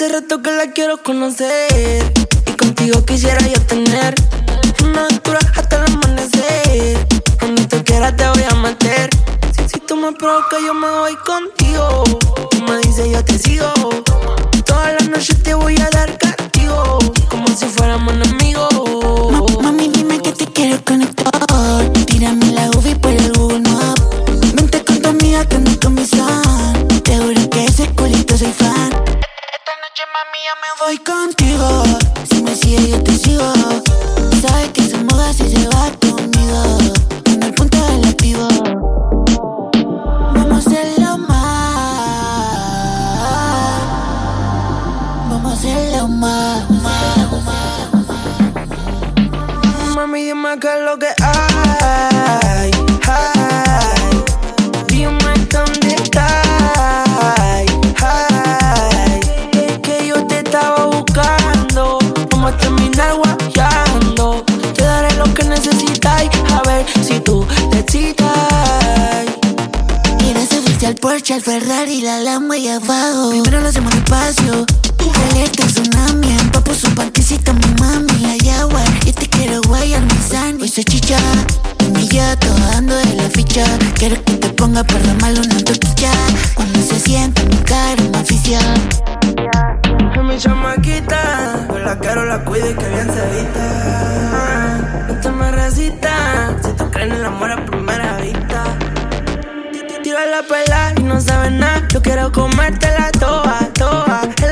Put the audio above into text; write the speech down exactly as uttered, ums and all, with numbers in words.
Hace rato que la quiero conocer y contigo quisiera yo tener una aventura hasta el amanecer. Donde tú quieras te voy a meter. Si, si tú me provocas yo me voy contigo. Tú me dices yo te sigo. Toda la noche te voy a dar castigo, como si fuéramos enemigos. Ma Mami, dime que te quiero conectar. Tírame la U V I por el Google Maps. Vente con tu amiga que no con mi son. Te juro que ese culito soy fan. Esta noche, mami, ya me voy contigo. Si me sigues yo te sigo. Sabes que se muda si se va conmigo. En el punto del activo. Vamos a hacerlo más. Vamos a hacerlo más. Mami, dime qué es lo que hay, hay. Dime dónde estás, hay. Es que yo te estaba buscando. Vamos a terminar guayando. Te daré lo que necesitas, a ver si tú te excitas. Quieres subirte al Porsche, al Ferrari, la Lambo y abajo. Primero lo hacemos despacio. Alerta tsunami, empapo su panticita, mi mami, la yagua. Yo te quiero guayar mi sangre. Hoy soy chicha, y ya todo dando de la ficha. Quiero que te ponga para malo una tortilla. Cuando se sienta mi cara, me aficia. Es mi chamaquita, yo la quiero, la cuido y que bien se evita. No te me resistas, si tú crees en el amor a primera vista. Tira la pela y no sabes nada, yo quiero comértela toda, toda.